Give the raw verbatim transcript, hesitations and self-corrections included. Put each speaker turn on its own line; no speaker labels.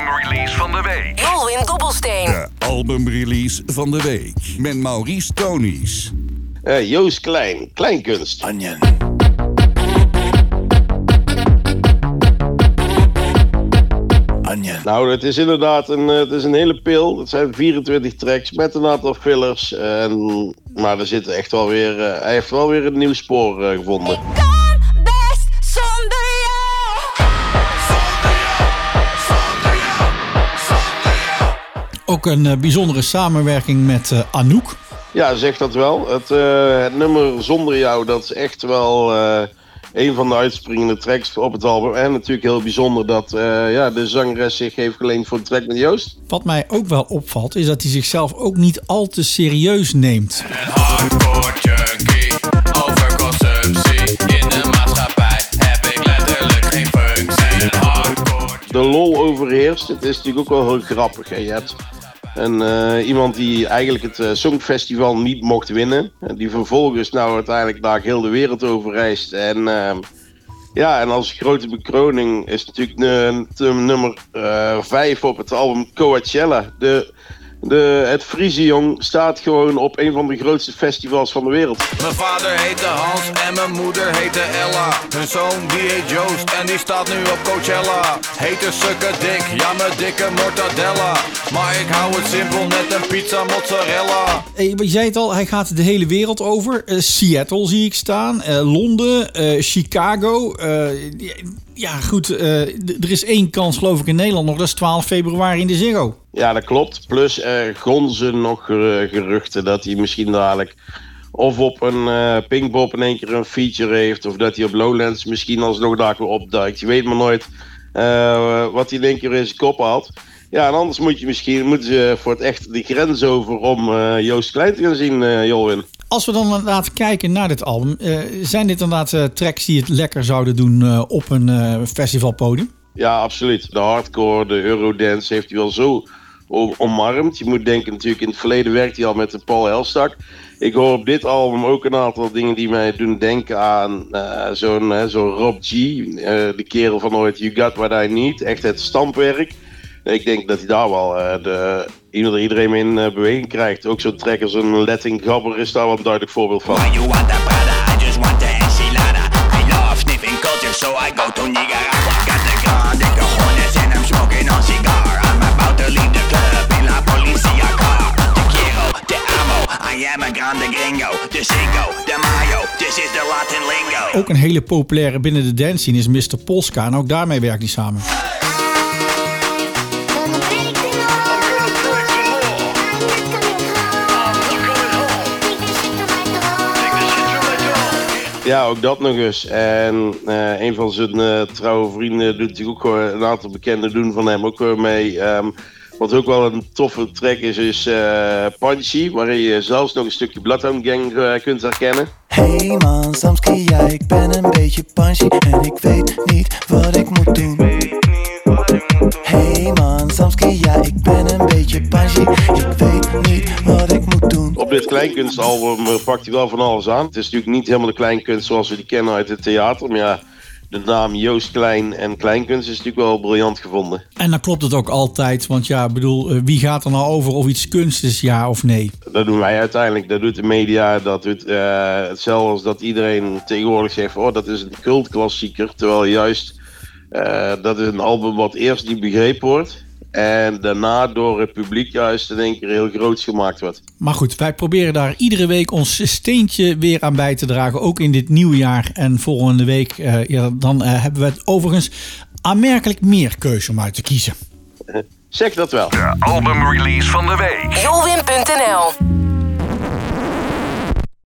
albumrelease van de week.
Jolwin Dobbelsteen.
De albumrelease van de week. Met Maurice Tonies.
Uh, Joost Klein, Kleinkunst.
Onion. Onion.
Nou, het is inderdaad een, het is een hele pil. Het zijn vierentwintig tracks met een aantal fillers. En, maar er zit echt wel weer, uh, hij heeft wel weer een nieuw spoor uh, gevonden.
Ik kan best zonder jou.
Ook een uh, bijzondere samenwerking met uh, Anouk.
Ja, zeg dat wel. Het, uh, het nummer Zonder Jou, dat is echt wel uh, een van de uitspringende tracks op het album. En natuurlijk heel bijzonder dat uh, ja, de zangeres zich heeft geleend voor een track met Joost.
Wat mij ook wel opvalt, is dat hij zichzelf ook niet al te serieus neemt.
Een hardcore junkie, overconsumptie. In de maatschappij heb ik letterlijk geen functie. Een hardcore...
De lol overheerst. Het is natuurlijk ook wel heel grappig. Hè? Je hebt een, uh, iemand die eigenlijk het uh, Songfestival niet mocht winnen. En die vervolgens nou uiteindelijk daar heel de wereld over reist. En uh, ja, en als grote bekroning is natuurlijk uh, de nummer vijf op het album Coachella. De, de, het Friese Jong staat gewoon op een van de grootste festivals van de wereld.
Mijn vader heette Hans en mijn moeder heette Ella. Hun zoon die heet Joost en die staat nu op Coachella. Heet sukke dik, ja mijn dikke mortadella. Maar ik hou het simpel, net een pizza mozzarella.
Hey, je zei het al, hij gaat de hele wereld over. Uh, Seattle zie ik staan, uh, Londen, uh, Chicago. Uh, ja goed, uh, d- er is één kans geloof ik in Nederland nog, dat is twaalf februari in de Ziggo.
Ja, dat klopt. Plus er gonzen nog uh, geruchten dat hij misschien dadelijk of op een uh, Pinkpop in één keer een feature heeft, of dat hij op Lowlands misschien alsnog daar weer opduikt. Je weet maar nooit uh, wat hij in één keer in zijn kop haalt. Ja, en anders moet je misschien moeten ze voor het echt de grens over om uh, Joost Klein te gaan zien, uh, Jolwin.
Als we dan inderdaad kijken naar dit album, uh, zijn dit inderdaad uh, tracks die het lekker zouden doen uh, op een uh, festivalpodium?
Ja, absoluut. De hardcore, de Eurodance heeft hij wel zo omarmd. Je moet denken natuurlijk, in het verleden werkte hij al met de Paul Elstak. Ik hoor op dit album ook een aantal dingen die mij doen denken aan uh, zo'n, uh, zo'n Rob G. Uh, de kerel van ooit You Got What I Need. Echt het stampwerk. Ik denk dat hij daar wel uh, de, iedereen mee in uh, beweging krijgt. Ook zo'n track als een Letting Gabber is daar wel een duidelijk voorbeeld van.
You want the Prada, I just want the enchilada. I love sniffing culture, so I go to Nicaragua. Got the gun, the cojones, and I'm smoking on cigar. I'm about to leave the club in la policia car. Te quiero, te amo, I am a grande gringo. De Cinco, de Mayo, this is the Latin lingo.
Ook een hele populaire binnen de dance scene is mister Polska en ook daarmee werkt hij samen.
Ja, ook dat nog eens. En uh, een van zijn uh, trouwe vrienden doet natuurlijk ook gewoon een aantal bekenden doen van hem ook weer mee. Um, wat ook wel een toffe track is, is uh, Punchy, waarin je zelfs nog een stukje Bloodhound Gang uh, kunt herkennen.
Hey man, Samski, ja, ik ben een beetje punchy en ik weet niet wat ik moet doen. Hey man, Samski, ja, ik ben een beetje punchy, ik weet niet wat ik moet doen.
Op dit kleinkunstalbum uh, pakt hij wel van alles aan. Het is natuurlijk niet helemaal de kleinkunst zoals we die kennen uit het theater, maar ja, de naam Joost Klein en kleinkunst is natuurlijk wel briljant gevonden.
En dan klopt het ook altijd, want ja, bedoel, wie gaat er nou over of iets kunst is, ja of nee?
Dat doen wij uiteindelijk, dat doet de media, dat doet uh, hetzelfde als dat iedereen tegenwoordig zegt, oh dat is een cultklassieker, terwijl juist uh, dat is een album wat eerst niet begrepen wordt en daarna door het publiek juist in één keer heel groots gemaakt wordt.
Maar goed, wij proberen daar iedere week ons steentje weer aan bij te dragen, ook in dit nieuwe jaar. En volgende week, uh, ja, dan uh, hebben we het overigens aanmerkelijk meer keuze om uit te kiezen.
Zeg dat wel.
De albumrelease van de week.
Jolwin punt n l